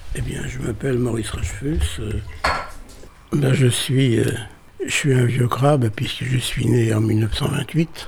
Eh bien, je m'appelle Maurice Rochefus. Je suis un vieux crabe puisque je suis né en 1928.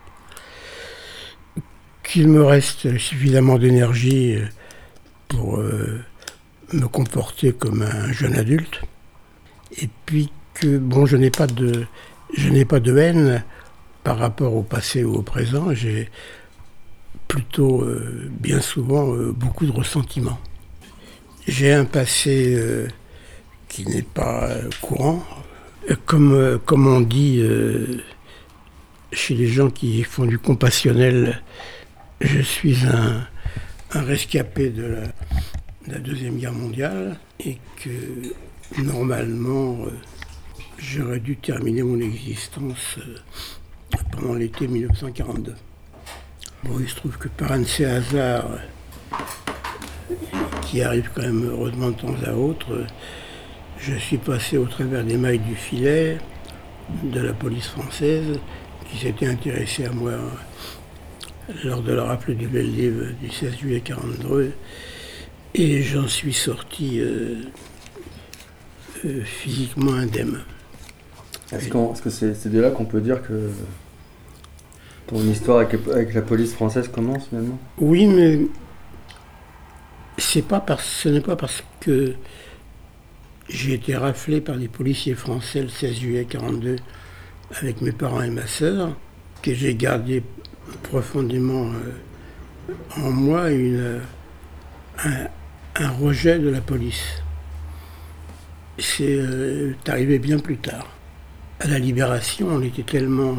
Qu'il me reste suffisamment d'énergie pour me comporter comme un jeune adulte. Et puis que, bon, je n'ai pas de haine par rapport au passé ou au présent. J'ai plutôt, bien souvent, beaucoup de ressentiment. J'ai un passé qui n'est pas courant. Comme on dit chez les gens qui font du compassionnel, je suis un rescapé de la Deuxième Guerre mondiale et que normalement j'aurais dû terminer mon existence pendant l'été 1942. Bon, il se trouve que par un de ces hasards qui arrivent quand même heureusement de temps à autre, je suis passé au travers des mailles du filet de la police française qui s'était intéressée à moi lors de la rafle du Veldiv du 16 juillet 1942 et j'en suis sorti physiquement indemne. Est-ce que c'est de là qu'on peut dire que ton histoire avec la police française commence maintenant ? Oui, mais ce n'est pas parce que j'ai été raflé par les policiers français le 16 juillet 1942 avec mes parents et ma sœur que j'ai gardé profondément en moi un rejet de la police. C'est arrivé bien plus tard. À la Libération, on était tellement,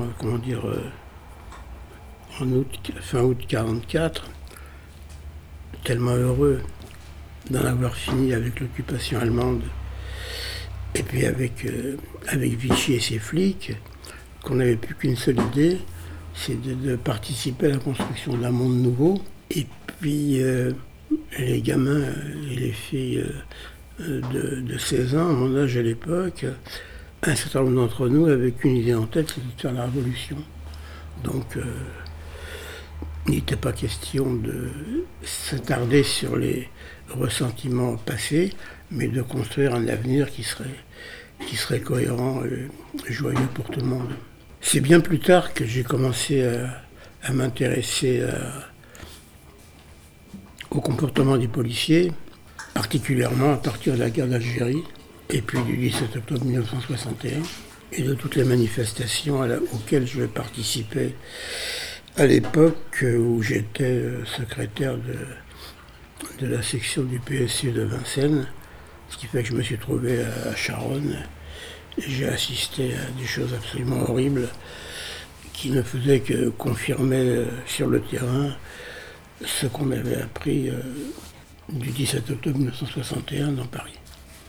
fin août 1944, tellement heureux d'en avoir fini avec l'occupation allemande et puis avec Vichy et ses flics, qu'on n'avait plus qu'une seule idée, c'est de participer à la construction d'un monde nouveau. Et puis les gamins et les filles de 16 ans, à mon âge à l'époque, un certain nombre d'entre nous avaient qu'une idée en tête, c'était de faire la révolution. Donc il n'était pas question de s'attarder sur les ressentiments passés, mais de construire un avenir qui serait cohérent et joyeux pour tout le monde. C'est bien plus tard que j'ai commencé à m'intéresser au comportement des policiers, particulièrement à partir de la guerre d'Algérie, et puis du 17 octobre 1961, et de toutes les manifestations auxquelles je participais à l'époque où j'étais secrétaire de la section du PSU de Vincennes, ce qui fait que je me suis trouvé à Charonne. J'ai assisté à des choses absolument horribles qui ne faisaient que confirmer sur le terrain ce qu'on avait appris du 17 octobre 1961 dans Paris.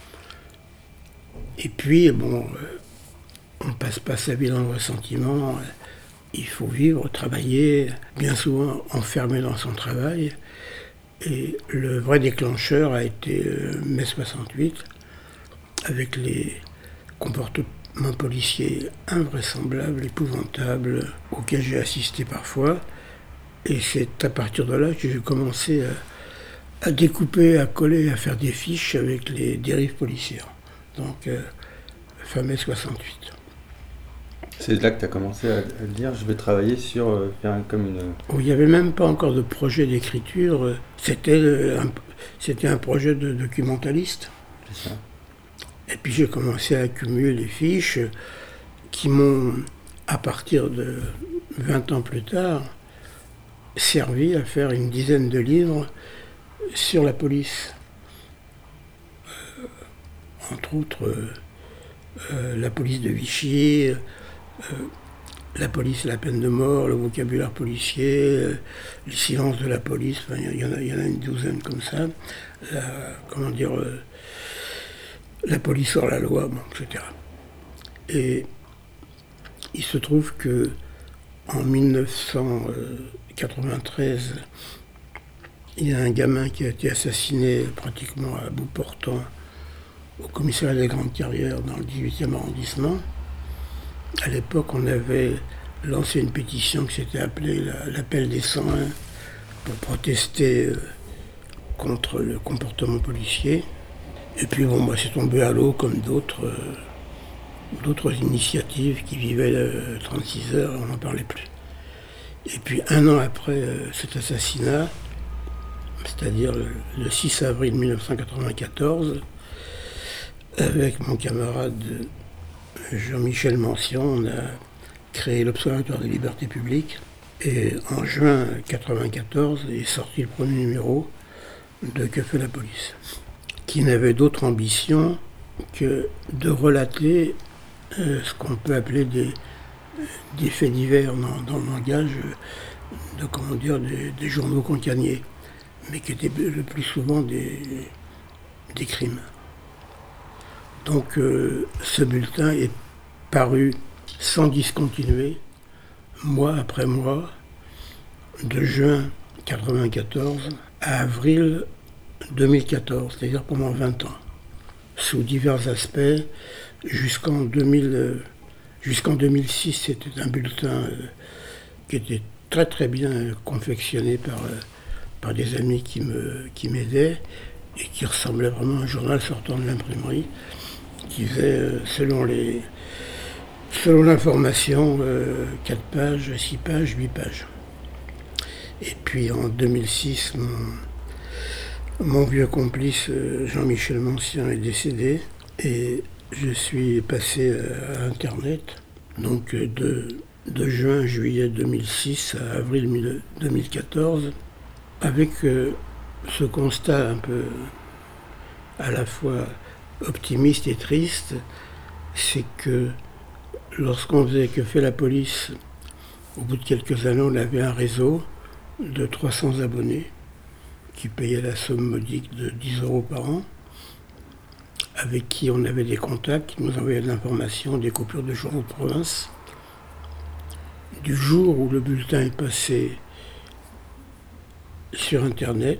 Et puis, bon, on ne passe pas sa vie dans le ressentiment. Il faut vivre, travailler, bien souvent enfermé dans son travail. Et le vrai déclencheur a été mai 68, avec les comportements policiers invraisemblables, épouvantables, auxquels j'ai assisté parfois. Et c'est à partir de là que j'ai commencé à découper, à coller, à faire des fiches avec les dérives policières. Donc, fin mai 68. C'est là que tu as commencé à dire je vais travailler sur faire comme une... Il n'y avait même pas encore de projet d'écriture, c'était un projet de documentaliste. C'est ça. Et puis j'ai commencé à accumuler les fiches qui m'ont, à partir de 20 ans plus tard, servi à faire une dizaine de livres sur la police. Entre autres, la police de Vichy, la police et la peine de mort, le vocabulaire policier, les silences de la police, enfin, il y en a une douzaine comme ça. La police hors la loi, bon, etc. Et il se trouve que en 1993, il y a un gamin qui a été assassiné pratiquement à bout portant au commissariat des Grandes Carrières dans le 18e arrondissement. À l'époque, on avait lancé une pétition qui s'était appelée l'appel des 101 pour protester contre le comportement policier. Et puis bon, moi c'est tombé à l'eau comme d'autres initiatives qui vivaient 36 heures, on n'en parlait plus. Et puis un an après cet assassinat, c'est-à-dire le 6 avril 1994, avec mon camarade Jean-Michel Mencion, on a créé l'Observatoire des libertés publiques. Et en juin 1994 est sorti le premier numéro de Que fait la police, qui n'avait d'autre ambition que de relater ce qu'on peut appeler des faits divers dans le langage des journaux cancaniers, mais qui étaient le plus souvent des crimes. Donc ce bulletin est paru sans discontinuer, mois après mois, de juin 1994 à avril 2014, c'est-à-dire pendant 20 ans, sous divers aspects, jusqu'en 2006, c'était un bulletin qui était très très bien confectionné par des amis qui m'aidaient et qui ressemblait vraiment à un journal sortant de l'imprimerie, qui faisait, selon l'information, 4 pages, 6 pages, 8 pages. Et puis en 2006, mon vieux complice Jean-Michel Mencion est décédé et je suis passé à Internet, donc de juin-juillet 2006 à avril 2014, avec ce constat un peu à la fois optimiste et triste, c'est que lorsqu'on faisait Que fait la police, au bout de quelques années, on avait un réseau de 300 abonnés qui payaient la somme modique de 10 € par an, avec qui on avait des contacts, qui nous envoyaient de l'information, des coupures de journaux de province. Du jour où le bulletin est passé sur Internet,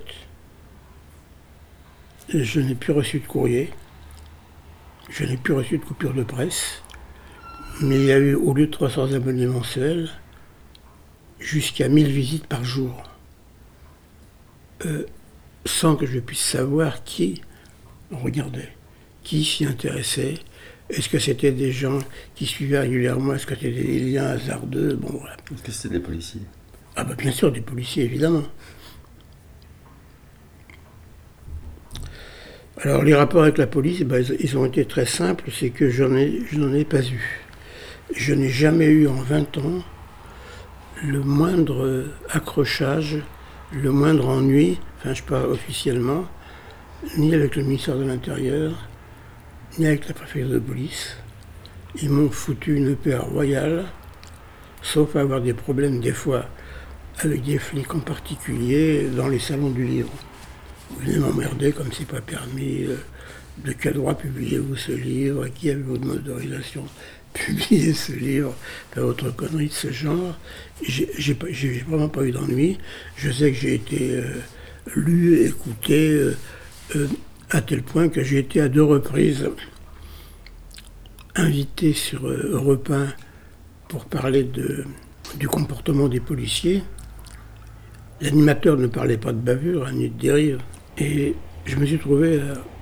je n'ai plus reçu de courrier, je n'ai plus reçu de coupure de presse, mais il y a eu, au lieu de 300 abonnés mensuels, jusqu'à 1000 visites par jour, sans que je puisse savoir qui regardait, qui s'y intéressait. Est-ce que c'était des gens qui suivaient régulièrement? Est-ce que c'était des liens hasardeux? Bon, voilà. Est-ce que c'était des policiers? Ah bah bien sûr, des policiers, évidemment. Alors les rapports avec la police, ils ont été très simples, c'est que je n'en ai pas eu. Je n'ai jamais eu en 20 ans le moindre accrochage, le moindre ennui, enfin je parle officiellement, ni avec le ministère de l'Intérieur, ni avec la préfecture de police. Ils m'ont foutu une paix royale, sauf à avoir des problèmes des fois avec des flics en particulier dans les salons du livre. Vous venez m'emmerder comme c'est pas permis, de quel droit publiez-vous ce livre, qui avez-vous de autorisation publier ce livre, faire autre connerie de ce genre. J'ai vraiment pas eu d'ennui. Je sais que j'ai été lu, écouté, à tel point que j'ai été à 2 reprises invité sur Europe 1 pour parler du comportement des policiers. L'animateur ne parlait pas de bavure, ni de dérive. Et je me suis trouvé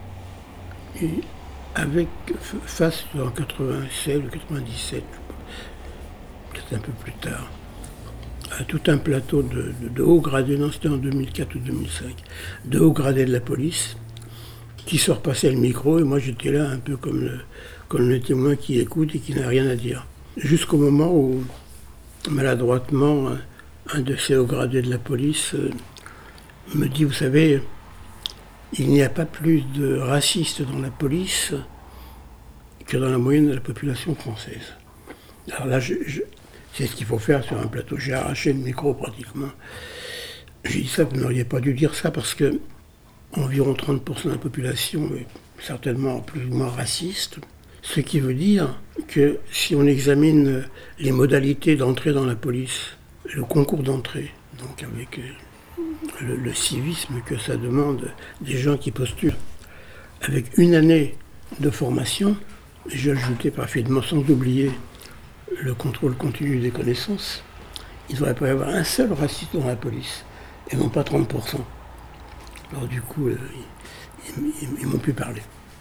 face en 96 ou 97, peut-être un peu plus tard, à tout un plateau de hauts gradés, non c'était en 2004 ou 2005, de hauts gradés de la police, qui se repassaient le micro, et moi j'étais là un peu comme le témoin qui écoute et qui n'a rien à dire. Jusqu'au moment où, maladroitement, un de ces hauts gradés de la police me dit, vous savez, il n'y a pas plus de racistes dans la police que dans la moyenne de la population française. Alors là, c'est ce qu'il faut faire sur un plateau. J'ai arraché le micro pratiquement. J'ai dit ça, vous n'auriez pas dû dire ça parce que environ 30% de la population est certainement plus ou moins raciste. Ce qui veut dire que si on examine les modalités d'entrée dans la police, le concours d'entrée, donc avec le civisme que ça demande des gens qui postulent, avec une année de formation, j'ai ajouté parfaitement, sans oublier le contrôle continu des connaissances, il ne devrait pas y avoir un seul raciste dans la police, et non pas 30%. Alors du coup, ils m'ont pu parler.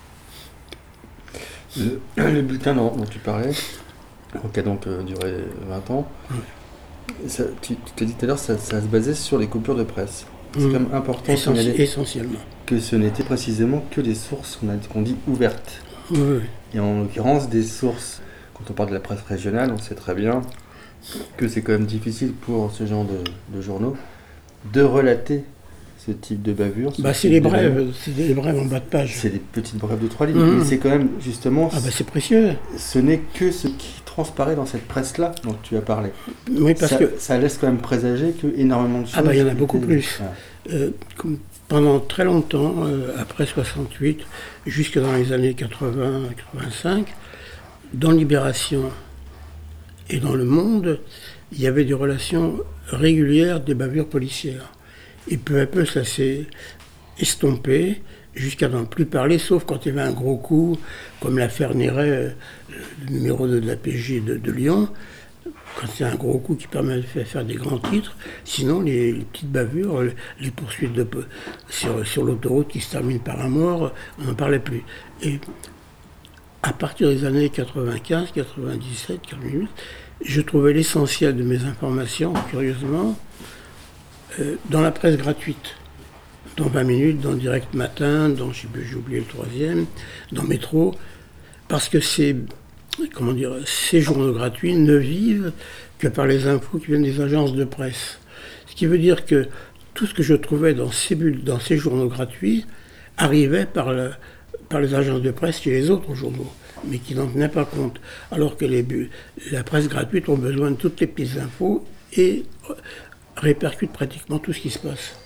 Le bulletin dont tu parlais, qui a donc duré 20 ans, ça, tu t'as dit tout à l'heure, ça se basait sur les coupures de presse. C'est quand même important Essentiellement. Que ce n'était précisément que des sources qu'on dit ouvertes. Oui. Et en l'occurrence, des sources, quand on parle de la presse régionale, on sait très bien que c'est quand même difficile pour ce genre de journaux de relater ce type de bavure. C'est les brèves, en bas de page. C'est des petites brèves de 3 lignes. Mais c'est quand même justement... c'est précieux. Ce n'est que ce qui transparaît dans cette presse-là dont tu as parlé. Oui, parce que ça laisse quand même présager que énormément de choses... il y en a beaucoup plus. Pendant très longtemps, après 68, jusque dans les années 80-85, dans Libération et dans Le Monde, il y avait des relations régulières des bavures policières. Et peu à peu, ça s'est estompé, jusqu'à n'en plus parler, sauf quand il y avait un gros coup, comme l'affaire Néret, le numéro 2 de la PJ de Lyon, quand c'est un gros coup qui permet de faire des grands titres. Sinon, les petites bavures, les poursuites sur l'autoroute qui se terminent par un mort, on n'en parlait plus. Et à partir des années 95, 97, 98, je trouvais l'essentiel de mes informations, curieusement, dans la presse gratuite. Dans 20 minutes, dans Direct Matin, j'ai oublié le troisième, dans Métro, parce que ces journaux gratuits ne vivent que par les infos qui viennent des agences de presse. Ce qui veut dire que tout ce que je trouvais dans ces journaux gratuits arrivait par les agences de presse et les autres journaux, mais qui n'en tenaient pas compte. Alors que la presse gratuite ont besoin de toutes les petites infos et répercute pratiquement tout ce qui se passe.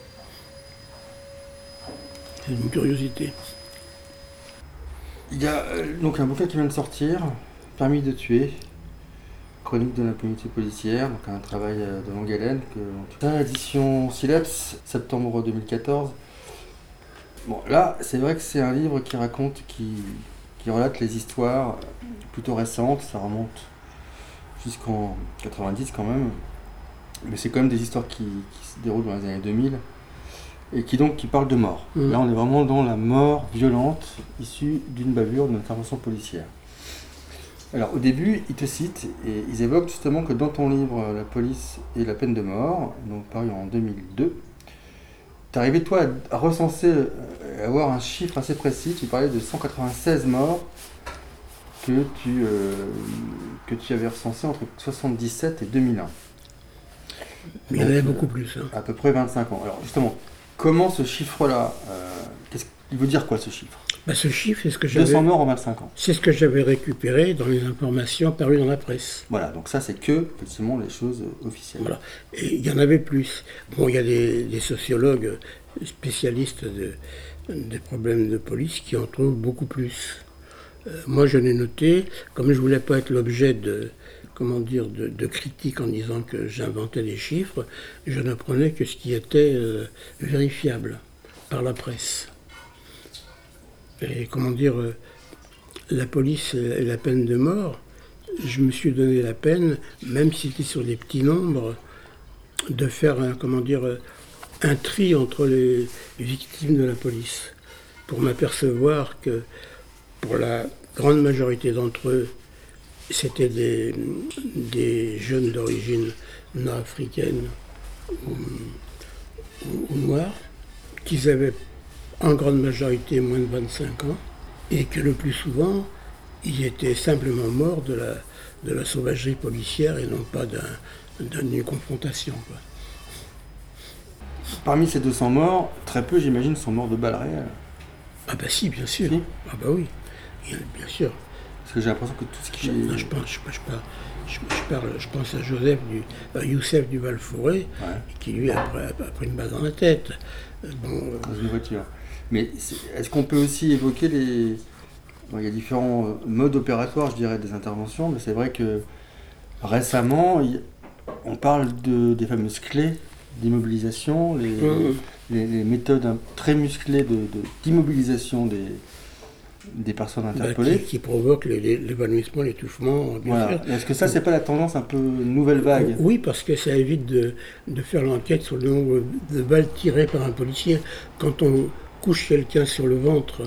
C'est une curiosité. Il y a donc un bouquin qui vient de sortir, Permis de tuer, chronique de l'impunité policière, donc un travail de longue haleine, édition Sileps, septembre 2014. Bon, là, c'est vrai que c'est un livre qui relate les histoires plutôt récentes, ça remonte jusqu'en 90 quand même, mais c'est quand même des histoires qui se déroulent dans les années 2000, et qui parlent de mort. Là, on est vraiment dans la mort violente issue d'une bavure, d'une intervention policière. Alors, au début, ils te citent, et ils évoquent justement que dans ton livre « La police et la peine de mort », donc paru en 2002, tu arrivé, toi, à recenser, à avoir un chiffre assez précis. Tu parlais de 196 morts que tu avais recensés entre 1977 et 2001. Mais il y en avait beaucoup plus. À peu près 25 ans. Alors, justement, comment ce chiffre-là, il veut dire quoi, ce chiffre ? Ce chiffre, c'est ce que j'avais... 200 morts en 25 ans. C'est ce que j'avais récupéré dans les informations parues dans la presse. Voilà, donc ça, c'est que, effectivement, les choses officielles. Voilà. Et il y en avait plus. Bon, il y a des sociologues spécialistes des problèmes de police qui en trouvent beaucoup plus. Moi, je l'ai noté, comme je voulais pas être l'objet de critiques en disant que j'inventais des chiffres, je ne prenais que ce qui était vérifiable par la presse. Et la police et la peine de mort, je me suis donné la peine, même si c'était sur des petits nombres, de faire un tri entre les victimes de la police, pour m'apercevoir que pour la grande majorité d'entre eux, c'était des jeunes d'origine nord-africaine ou noire, qu'ils avaient en grande majorité moins de 25 ans, et que le plus souvent, ils étaient simplement morts de la sauvagerie policière et non pas d'une confrontation. Quoi. Parmi ces 200 morts, très peu, j'imagine, sont morts de balles réelles. Ah bah si, bien sûr. Si. Ah bah oui, bien sûr. Parce que j'ai l'impression que tout ce qui est... Je pense à Youssef du Val-Fouré, qui lui a pris une balle dans la tête. Dans une voiture. Mais est-ce qu'on peut aussi évoquer il y a différents modes opératoires, je dirais, des interventions, mais c'est vrai que récemment, on parle des fameuses clés d'immobilisation, les méthodes très musclées d'immobilisation des personnes interpellées. Qui provoque l'évanouissement, l'étouffement, bien voilà. sûr. Est-ce que ça, c'est pas la tendance un peu nouvelle vague? Oui, parce que ça évite de faire l'enquête sur le nombre de balles tirées par un policier. Quand on couche quelqu'un sur le ventre,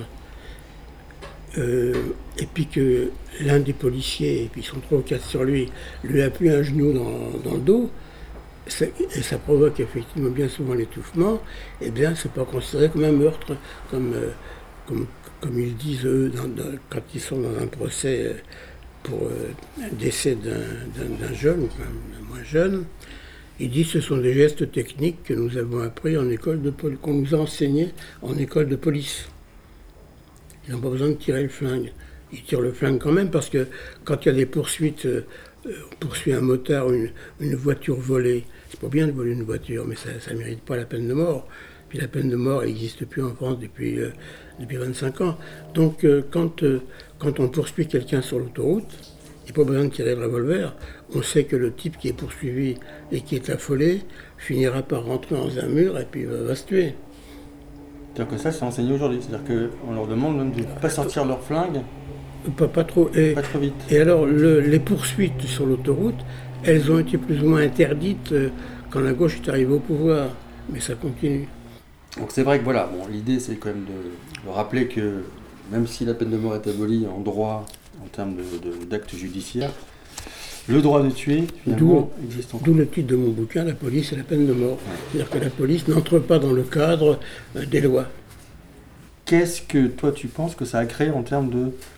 et puis que l'un des policiers, et puis ils sont 3 ou 4 sur lui appuie un genou dans le dos, et ça provoque effectivement bien souvent l'étouffement, eh bien c'est pas considéré comme un meurtre, comme ils disent eux quand ils sont dans un procès pour un décès d'un jeune ou d'un moins jeune. Ils disent que ce sont des gestes techniques que nous avons appris en école de police, qu'on nous a enseignés en école de police. Ils n'ont pas besoin de tirer le flingue. Ils tirent le flingue quand même parce que quand il y a des poursuites, on poursuit un motard ou une voiture volée. C'est pas bien de voler une voiture, mais ça ne mérite pas la peine de mort. Puis la peine de mort n'existe plus en France depuis 25 ans. Donc quand on poursuit quelqu'un sur l'autoroute, il n'y a pas besoin de tirer le revolver. On sait que le type qui est poursuivi et qui est affolé finira par rentrer dans un mur et puis va se tuer. C'est-à-dire que ça, c'est enseigné aujourd'hui. C'est-à-dire qu'on leur demande même de ne pas sortir leur flingue. Pas trop. Pas trop vite. Et alors, les poursuites sur l'autoroute, elles ont été plus ou moins interdites quand la gauche est arrivée au pouvoir. Mais ça continue. Donc c'est vrai que voilà, bon, l'idée c'est quand même de rappeler que même si la peine de mort est abolie en droit, en termes d'actes judiciaires, le droit de tuer, finalement, existe encore. D'où le titre de mon bouquin, La police et la peine de mort. Ouais. C'est-à-dire que la police n'entre pas dans le cadre des lois. Qu'est-ce que toi tu penses que ça a créé en termes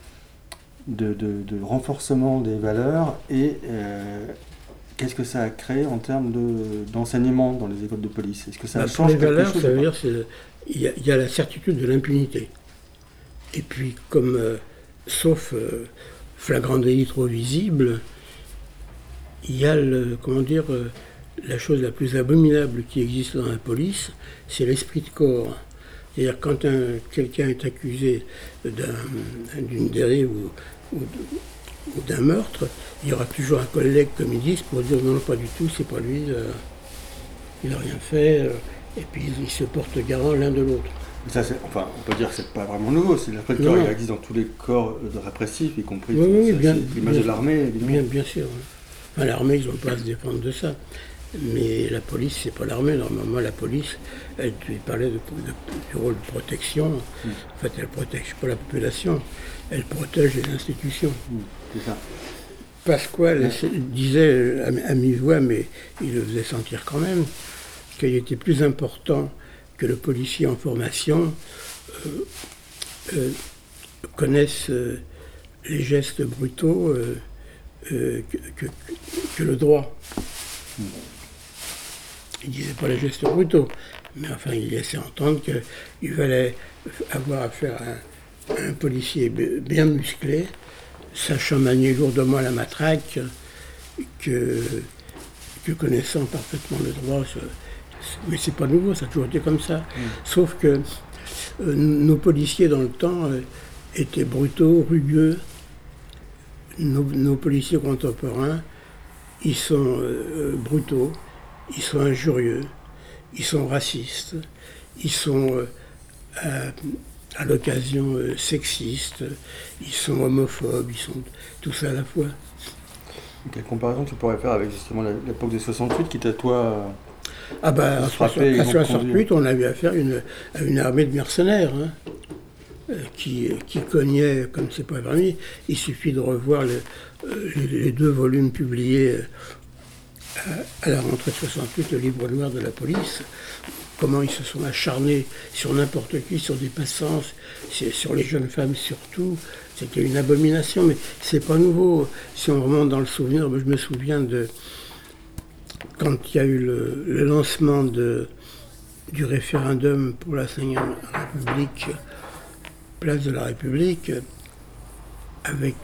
de renforcement des valeurs et qu'est-ce que ça a créé en termes d'enseignement dans les écoles de police? Est-ce que ça change quelque chose? Pour les valeurs, ça veut dire qu'il y a la certitude de l'impunité. Et puis, sauf flagrant délit trop visible, il y a la chose la plus abominable qui existe dans la police, c'est l'esprit de corps. C'est-à-dire quand quelqu'un est accusé d'une dérive ou d'un meurtre, il y aura toujours un collègue, comme ils disent, pour dire non, pas du tout, c'est pas lui, il n'a rien fait, et puis ils se portent garant l'un de l'autre. Ça, on peut dire que c'est pas vraiment nouveau, c'est l'esprit de corps, il existe dans tous les corps répressifs, y compris l'image de l'armée, évidemment. Bien sûr. Enfin, l'armée, ils n'ont pas à se défendre de ça. Mais la police, c'est pas l'armée. Normalement, la police, tu parlais du rôle de protection. En fait, elle ne protège pas la population, elle protège les institutions. C'est ça. Pasquale disait à mi-voix, mais il le faisait sentir quand même, qu'il était plus important que le policier en formation connaisse les gestes brutaux que le droit. Il ne disait pas les gestes brutaux, mais enfin il laissait entendre qu'il fallait avoir affaire à un policier bien musclé, sachant manier lourdement la matraque, que connaissant parfaitement le droit. Mais c'est pas nouveau, ça a toujours été comme ça. Sauf que nos policiers dans le temps étaient brutaux, rugueux. Nos policiers contemporains, ils sont brutaux, ils sont injurieux, ils sont racistes, ils sont à l'occasion sexistes, ils sont homophobes, ils sont tout ça à la fois. Quelle comparaison tu pourrais faire avec justement l'époque de 68 qui t'a toi... à 68, on avait affaire à une armée de mercenaires qui cognaient comme c'est pas permis. Il suffit de revoir les 2 volumes publiés à la rentrée de 68, le livre noir de la police, comment ils se sont acharnés sur n'importe qui, sur des passants, sur les jeunes femmes surtout. C'était une abomination, mais c'est pas nouveau. Si on remonte dans le souvenir, je me souviens quand il y a eu le lancement du référendum pour la 5e République, place de la République, avec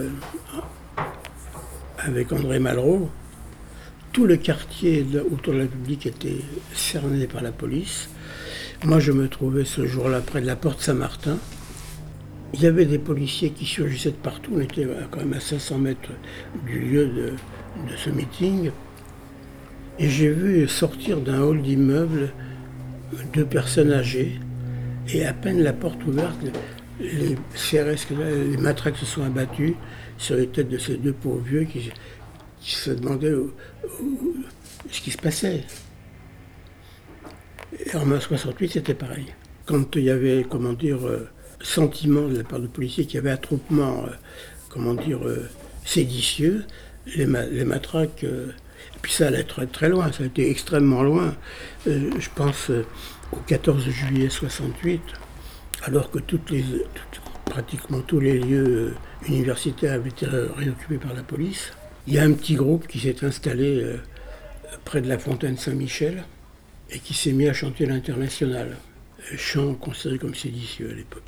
André Malraux, tout le quartier autour de la République était cerné par la police. Moi, je me trouvais ce jour-là près de la porte Saint-Martin. Il y avait des policiers qui surgissaient de partout. On était quand même à 500 mètres du lieu de ce meeting. Et j'ai vu sortir d'un hall d'immeuble 2 personnes âgées. Et à peine la porte ouverte, les CRS, les matraques se sont abattus sur les têtes de ces deux pauvres vieux qui se demandaient ce qui se passait. Et en mars 68, c'était pareil. Quand il y avait, sentiment de la part de policiers qu'il y avait attroupement, séditieux, les matraques, et puis ça allait très, très loin, ça a été extrêmement loin. Je pense au 14 juillet 68, alors que pratiquement tous les lieux universitaires avaient été réoccupés par la police. Il y a un petit groupe qui s'est installé près de la fontaine Saint-Michel et qui s'est mis à chanter l'Internationale, chant considéré comme séditieux à l'époque.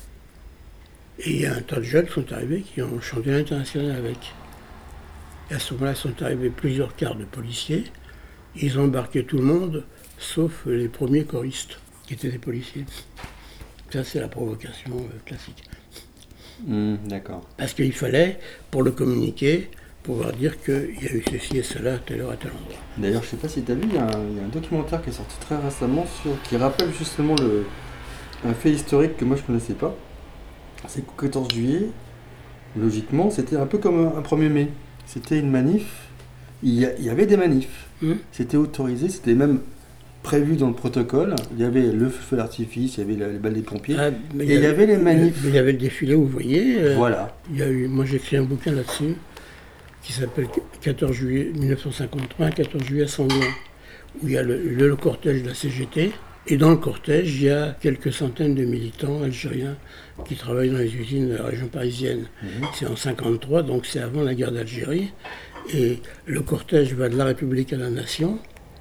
Et il y a un tas de jeunes qui sont arrivés qui ont chanté l'Internationale avec. Et à ce moment-là, sont arrivés plusieurs quarts de policiers. Ils ont embarqué tout le monde, sauf les premiers choristes, qui étaient des policiers. Ça, c'est la provocation classique. D'accord. Parce qu'il fallait, pour le communiquer, pouvoir dire qu'il y a eu ceci et cela à telle heure, à tel endroit. D'ailleurs, je sais pas si tu as vu, il y a un documentaire qui est sorti très récemment qui rappelle justement un fait historique que moi je connaissais pas. C'est qu'au 14 juillet, logiquement, c'était un peu comme un 1er mai. C'était une manif, il y avait des manifs. C'était autorisé, c'était même prévu dans le protocole. Il y avait le feu d'artifice, il y avait les balles des pompiers, et il y avait les manifs. Il y avait le défilé, vous voyez. Voilà. Moi j'ai écrit un bouquin là-dessus, qui s'appelle 14 juillet 1953, 14 juillet à Sanglant, où il y a le cortège de la CGT. Et dans le cortège, il y a quelques centaines de militants algériens qui travaillent dans les usines de la région parisienne. C'est en 1953, donc c'est avant la guerre d'Algérie. Et le cortège va de la République à la Nation.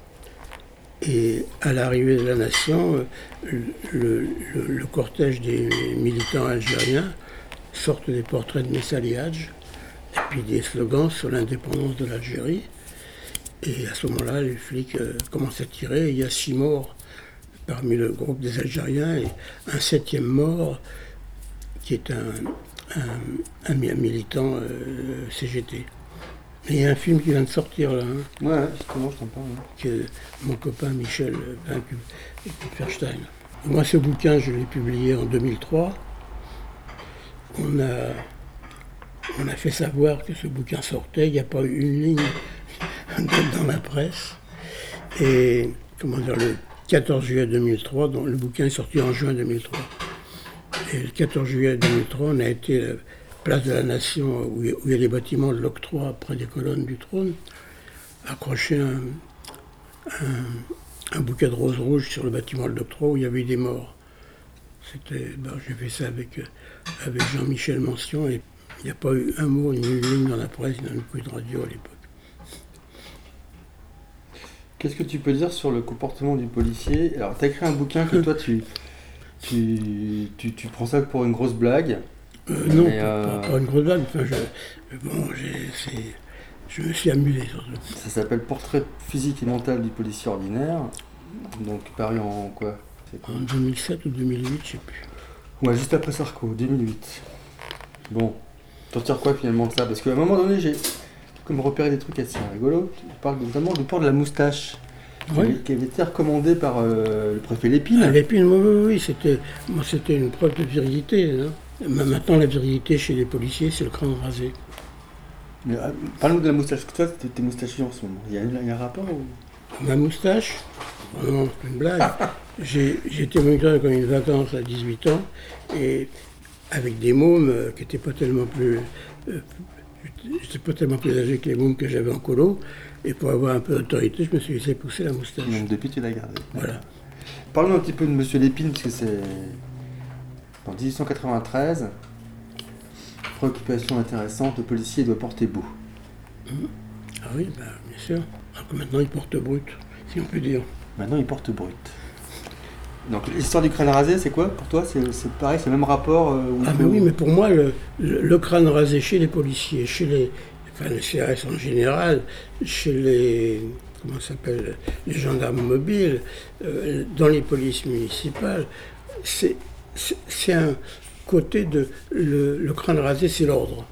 Et à l'arrivée de la Nation, le cortège des militants algériens sortent des portraits de Messali Hadj et puis des slogans sur l'indépendance de l'Algérie. Et à ce moment-là, les flics commencent à tirer. Il y a 6 morts parmi le groupe des Algériens et un 7e mort qui est un militant CGT. Et il y a un film qui vient de sortir là. Ouais, justement, je t'en parle. Que mon copain Michel Kupferstein. Moi, ce bouquin, je l'ai publié en 2003. On a fait savoir que ce bouquin sortait. Il n'y a pas eu une ligne dans la presse. Et le 14 juillet 2003, donc le bouquin est sorti en juin 2003. Et le 14 juillet 2003, on a été place de la Nation, où il y a les bâtiments de l'octroi près des colonnes du trône, accroché un bouquet de roses rouges sur le bâtiment de l'octroi où il y avait eu des morts. J'ai fait ça avec Jean-Michel Mention et il n'y a pas eu un mot, ni une ligne dans la presse, ni dans le coup de radio à l'époque. Qu'est-ce que tu peux dire sur le comportement du policier? Alors, tu as écrit un bouquin que toi, tu prends ça pour une grosse blague. Non, pas une grosse blague. Enfin, je me suis amusé surtout. Ça s'appelle Portrait physique et mental du policier ordinaire. Donc, paru en quoi? En 2007 ou 2008, je sais plus. Ouais, juste après Sarko, 2008. Bon, t'en tires quoi finalement de ça? Parce qu'à un moment donné, j'ai comme repéré des trucs assez rigolos. Tu parles notamment du port de la moustache, qui avait été recommandé par le préfet Lépine. Lépine, oui, c'était une preuve de virilité. Hein. Maintenant, la virilité chez les policiers, c'est le crâne rasé. Mais parle-nous de la moustache, parce que toi, t'es moustachu en ce moment. Il y a un rapport ou... Ma moustache? Non, c'est une blague. J'ai été moniteur quand une vacance à 18 ans, et avec des mômes qui n'étaient pas tellement plus... j'étais pas tellement plus âgé que les mômes que j'avais en colo, et pour avoir un peu d'autorité, je me suis laissé pousser la moustache. Donc depuis, tu l'as gardée. Voilà. Parlons un petit peu de M. Lépine, parce que c'est... En 1893, préoccupation intéressante, le policier doit porter bout. Ah oui, bien sûr. Alors que maintenant, il porte brut, si on peut dire. Maintenant, il porte brut. Donc l'histoire du crâne rasé, c'est quoi pour toi? C'est pareil, c'est le même rapport oui, mais pour moi, le crâne rasé chez les policiers, chez les CRS en général, chez les... comment ça s'appelle, les gendarmes mobiles, dans les polices municipales, c'est un côté de... Le crâne rasé, c'est l'ordre.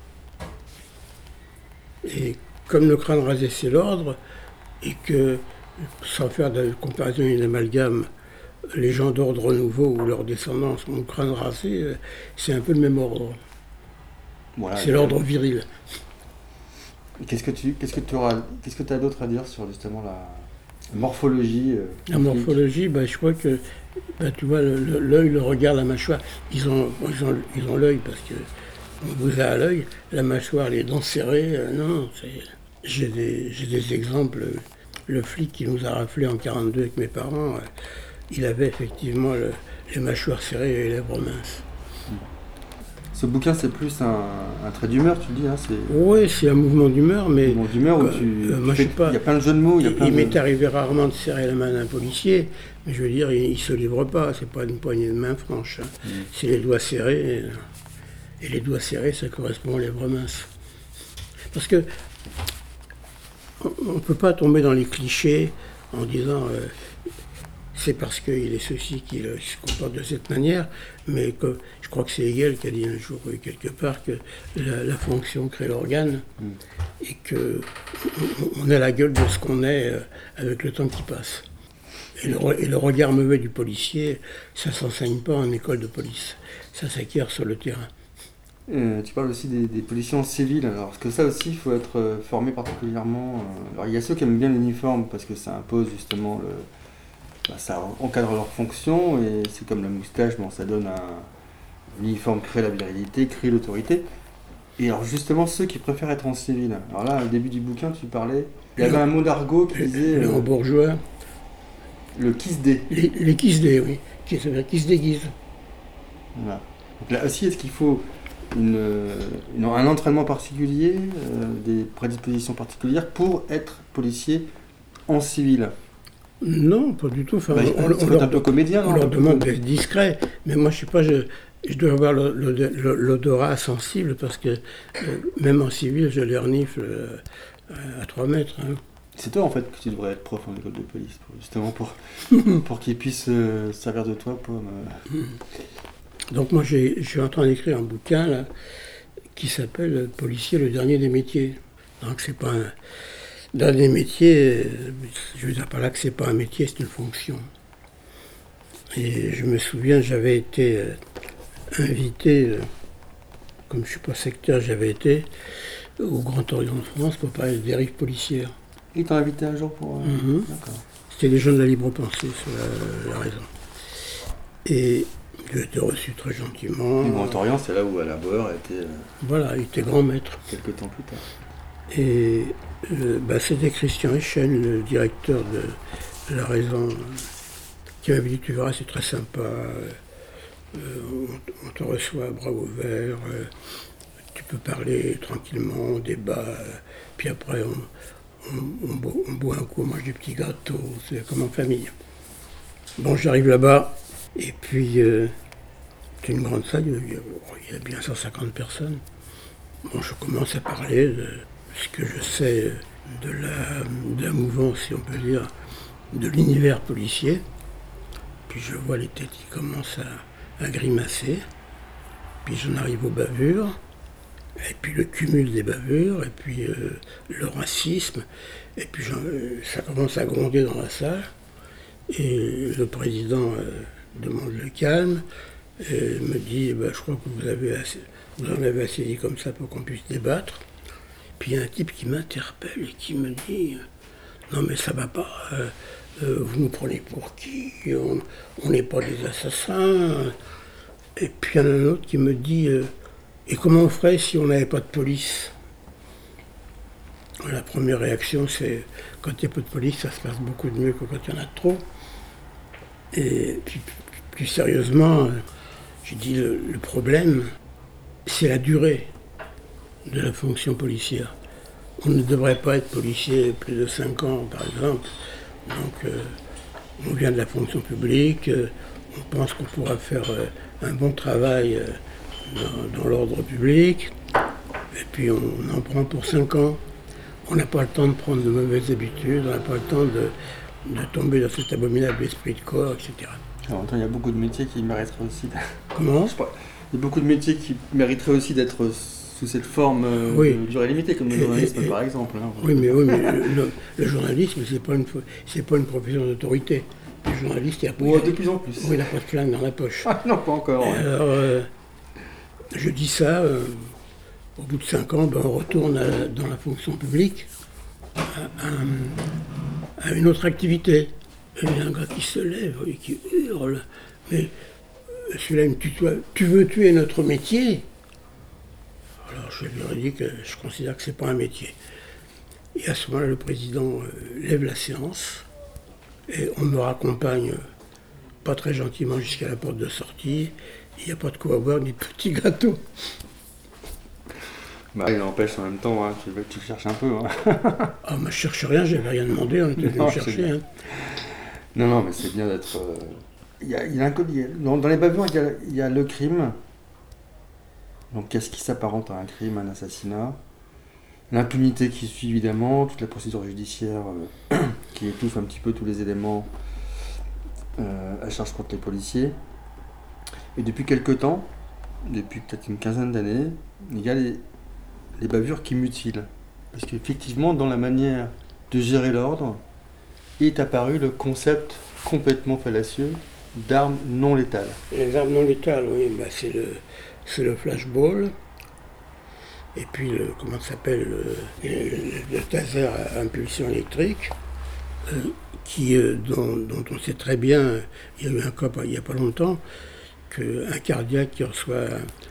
Et comme le crâne rasé, c'est l'ordre, et que, sans faire de comparaison et d'amalgame les gens d'ordre nouveau ou leurs descendants ont crâne rasé, c'est un peu le même ordre. Voilà, c'est l'ordre viril. Qu'est-ce que tu as d'autre à dire sur justement la morphologie La morphologie, je crois que tu vois l'œil, le regard, la mâchoire, ils ont l'œil parce que on vous a à l'œil, la mâchoire, les dents serrées, non, j'ai des exemples. Le flic qui nous a raflé en 1942 avec mes parents, il avait effectivement les mâchoires serrées et les lèvres minces. Ce bouquin, c'est plus un trait d'humeur, tu le dis, hein, Oui, c'est un mouvement d'humeur, mais... Un mouvement d'humeur où il y a plein de jeux de mots. Il m'est arrivé rarement de serrer la main d'un policier, mais je veux dire, il ne se livre pas, c'est pas une poignée de main franche. C'est les doigts serrés, et les doigts serrés, ça correspond aux lèvres minces. Parce que on ne peut pas tomber dans les clichés en disant c'est parce qu'il est ceci qu'il se comporte de cette manière, mais que, je crois que c'est Hegel qui a dit un jour quelque part que la fonction crée l'organe et qu'on a la gueule de ce qu'on est avec le temps qui passe. Et le regard mauvais du policier, ça ne s'enseigne pas en école de police, ça s'acquiert sur le terrain. Tu parles aussi des policiers en civil, alors parce que ça aussi il faut être formé particulièrement. Alors il y a ceux qui aiment bien l'uniforme parce que ça impose justement ça encadre leur fonction et c'est comme la moustache, ça donne l'uniforme crée la virilité, crée l'autorité. Et alors justement ceux qui préfèrent être en civil. Alors là, au début du bouquin, tu parlais, il y avait un mot d'argot qui disait. En bourgeois. Le kiss-dé. Les kiss-dé, oui. Qui se déguisent. Voilà. Donc là aussi, est-ce qu'il faut un entraînement particulier, des prédispositions particulières pour être policier en civil? Non, pas du tout. Enfin, on leur, un peu comédien, on leur demande d'être discret. Mais moi, je sais pas, je dois avoir l'odorat sensible parce que même en civil, je les renifle à 3 mètres. Hein. C'est toi, en fait, que tu devrais être prof en école de police, justement pour qu'ils puissent se servir de toi. Donc moi, je suis en train d'écrire un bouquin là, qui s'appelle « Policier, le dernier des métiers ». Donc c'est pas un dernier métier, je veux dire par là que c'est pas un métier, c'est une fonction. Et je me souviens, j'avais été invité, comme je ne suis pas secteur, j'avais été au Grand Orient de France pour parler de dérive policière. Ils t'ont invité un jour pour... D'accord. C'était les jeunes de la libre pensée sur la raison. Et j'ai été reçu très gentiment. Le Grand Orient, c'est là où Alain Bauer était... Voilà, il était grand maître. Quelques temps plus tard. Et c'était Christian Echen, le directeur de la raison, qui m'avait dit, tu verras, c'est très sympa, on te reçoit à bras ouverts, tu peux parler tranquillement, on débat, puis après on boit un coup, on mange des petits gâteaux, c'est comme en famille. Bon, j'arrive là-bas, et puis c'est une grande salle, il y a bien 150 personnes. Bon, je commence à parler de ce que je sais de la mouvance, si on peut dire, de l'univers policier. Puis je vois les têtes qui commencent à grimacer. Puis j'en arrive aux bavures. Et puis le cumul des bavures. Et puis le racisme. Et puis ça commence à gronder dans la salle. Et le président demande le calme. Et me dit, je crois que vous en avez assez dit comme ça pour qu'on puisse débattre. Puis il y a un type qui m'interpelle et qui me dit « Non mais ça va pas, vous nous prenez pour qui? On n'est pas des assassins. » Et puis il y en a un autre qui me dit « Et comment on ferait si on n'avait pas de police ?» La première réaction c'est « Quand il n'y a pas de police, ça se passe beaucoup de mieux que quand il y en a trop. » Et puis plus sérieusement, j'ai dit le problème, c'est la durée de la fonction policière. On ne devrait pas être policier plus de 5 ans, par exemple. Donc, on vient de la fonction publique, on pense qu'on pourra faire un bon travail dans l'ordre public, et puis on en prend pour 5 ans. On n'a pas le temps de prendre de mauvaises habitudes, on n'a pas le temps de tomber dans cet abominable esprit de corps, etc. En même temps, il y a beaucoup de métiers qui mériteraient aussi... Comment ? Il y a beaucoup de métiers qui mériteraient aussi d'être sous cette forme de durée limitée, comme le journalisme par exemple. Hein. Oui, mais le journalisme, c'est pas une profession d'autorité. Le journaliste, De plus en plus. il n'a pas de flingue dans la poche. Ah non, pas encore. Ouais. Alors, je dis ça, au bout de 5 ans, on retourne dans la fonction publique à une autre activité. Et il y a un gars qui se lève et qui hurle. Mais celui-là, il me tutoie. Tu veux tuer notre métier? Alors je lui ai dit que je considère que ce n'est pas un métier. Et à ce moment-là, le président lève la séance et on me raccompagne pas très gentiment jusqu'à la porte de sortie. Il n'y a pas de quoi boire ni de petits gâteaux. Bah, il n'empêche en même temps, hein, tu cherches un peu. Hein. Ah, mais je cherche rien, j'avais rien demandé, on était venu me chercher. Hein. Non, mais c'est bien d'être. Il y a un code. Dans les bavures, il y a le crime. Donc, qu'est-ce qui s'apparente à un crime, un assassinat? L'impunité qui suit évidemment, toute la procédure judiciaire qui étouffe un petit peu tous les éléments à charge contre les policiers. Et depuis quelque temps, depuis peut-être une quinzaine d'années, il y a les bavures qui mutilent. Parce qu'effectivement, dans la manière de gérer l'ordre, est apparu le concept complètement fallacieux d'armes non létales. Les armes non létales, oui, c'est le flashball. Et puis, comment ça s'appelle, le taser à impulsion électrique, dont on sait très bien, il y a eu un cas il n'y a pas longtemps, qu'un cardiaque qui reçoit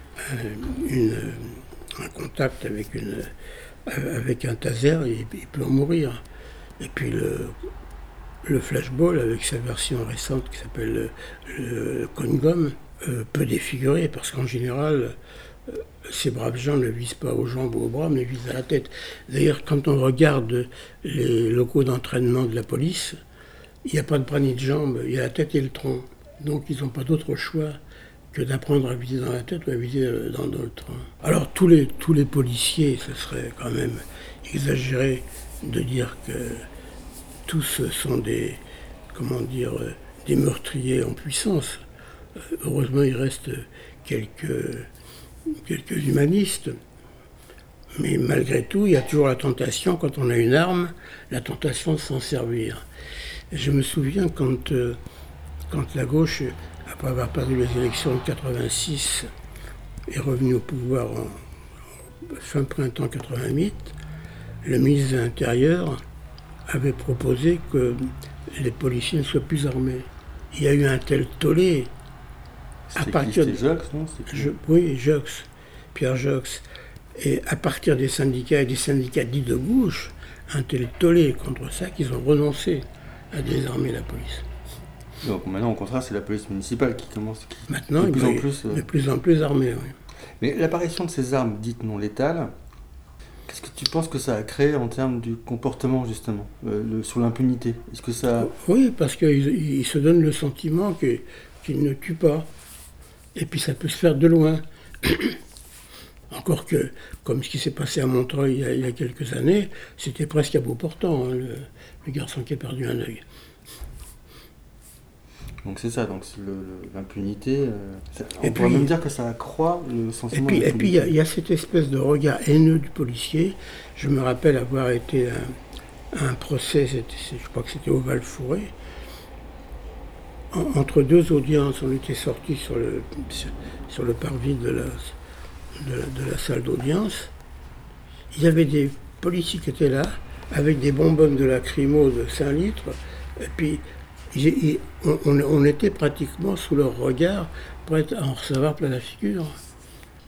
un contact avec un taser, il peut en mourir. Et puis le flashball, avec sa version récente qui s'appelle le Con-Gum, peut défigurer, parce qu'en général, ces braves gens ne visent pas aux jambes ou aux bras, mais visent à la tête. D'ailleurs, quand on regarde les locaux d'entraînement de la police, il n'y a pas de bras ni de jambes, il y a la tête et le tronc. Donc ils n'ont pas d'autre choix que d'apprendre à viser dans la tête ou à viser dans le tronc. Alors tous les policiers, ce serait quand même exagéré de dire que tous sont des meurtriers en puissance. Heureusement, il reste quelques humanistes. Mais malgré tout, il y a toujours la tentation, quand on a une arme, la tentation de s'en servir. Et je me souviens quand la gauche, après avoir perdu les élections de 86, est revenue au pouvoir en fin printemps 88, le ministre de l'Intérieur avait proposé que les policiers ne soient plus armés. Il y a eu un tel tollé. C'était Jox, non? Oui, Jox, Pierre Jox. Et à partir des syndicats et des syndicats dits de gauche, un tel tollé contre ça qu'ils ont renoncé à désarmer la police. Donc maintenant, au contraire, c'est la police municipale qui commence. Maintenant, de plus en plus armée. Oui. Mais l'apparition de ces armes dites non létales, qu'est-ce que tu penses que ça a créé en termes du comportement, justement, sur l'impunité? Est-ce que ça... Oui, parce qu'ils se donnent le sentiment qu'ils ne tuent pas. Et puis ça peut se faire de loin. Encore que, comme ce qui s'est passé à Montreuil il y a quelques années, c'était presque à bout portant, hein, le garçon qui a perdu un œil. Donc c'est ça, donc l'impunité, on pourrait même dire que ça accroît le sentiment d'impunité. Et puis il y a cette espèce de regard haineux du policier. Je me rappelle avoir été à un procès, je crois que c'était au Val-Fouré. Entre deux audiences, on était sortis sur le parvis de la salle d'audience. Il y avait des policiers qui étaient là, avec des bonbonnes de lacrymo de 5 litres, et puis on était pratiquement sous leur regard, prêts à en recevoir plein la figure.